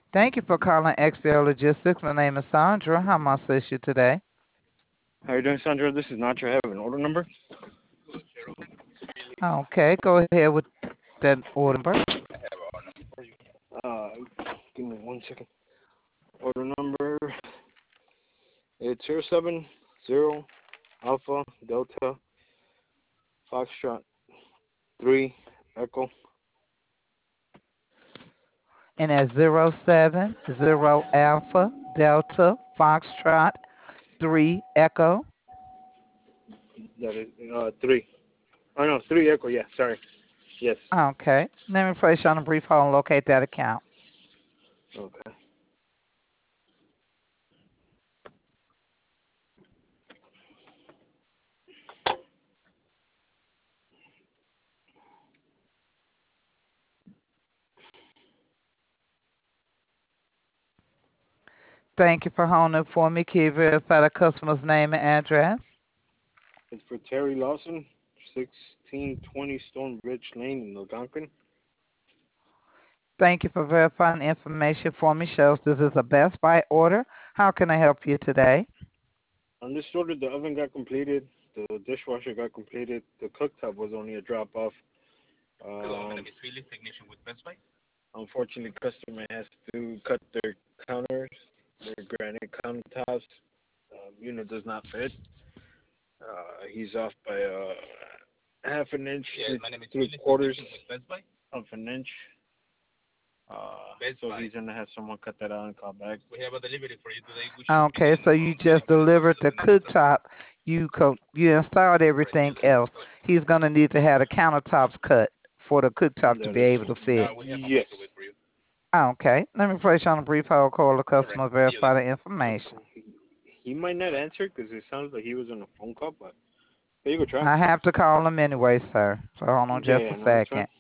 Thank you for calling XL Logistics. My name is Sandra. How may I assist you today? How you doing, Sandra? This is Nacho. I have an order number. Okay, go ahead with that order number. Uh, Give me 1 second. Order number. It's 070 Alpha Delta Foxtrot 3 Echo. And at 070 Alpha Delta Foxtrot 3 Echo. That is 3. Oh no, 3 Echo. Yeah, sorry. Yes. Okay, let me place you on a brief hold and locate that account. Okay. Thank you for holding for me. Can you verify the customer's name and address? It's for Terry Lawson, 1620 Stone Ridge Lane in Algonquin. Thank you for verifying information for me. Shows this is a Best Buy order. How can I help you today? On this order, the oven got completed, the dishwasher got completed, the cooktop was only a drop off. Unfortunately, customer has to cut their counters, their granite countertops. Unit does not fit. He's off by half an inch to 3/4 of an inch. So he's gonna have someone cut that out and call back. Okay, so you just delivered the cooktop. You installed everything else. He's gonna need to have the countertops cut for the cooktop to That be is able to fit. yes. Okay, let me place you on a brief hold. Call the customer, verify the information. Okay. He might not answer because it sounds like he was on a phone call, but there you go, try. I have to call him anyway, sir. So hold on Yeah, just a yeah, no, that's second. fine.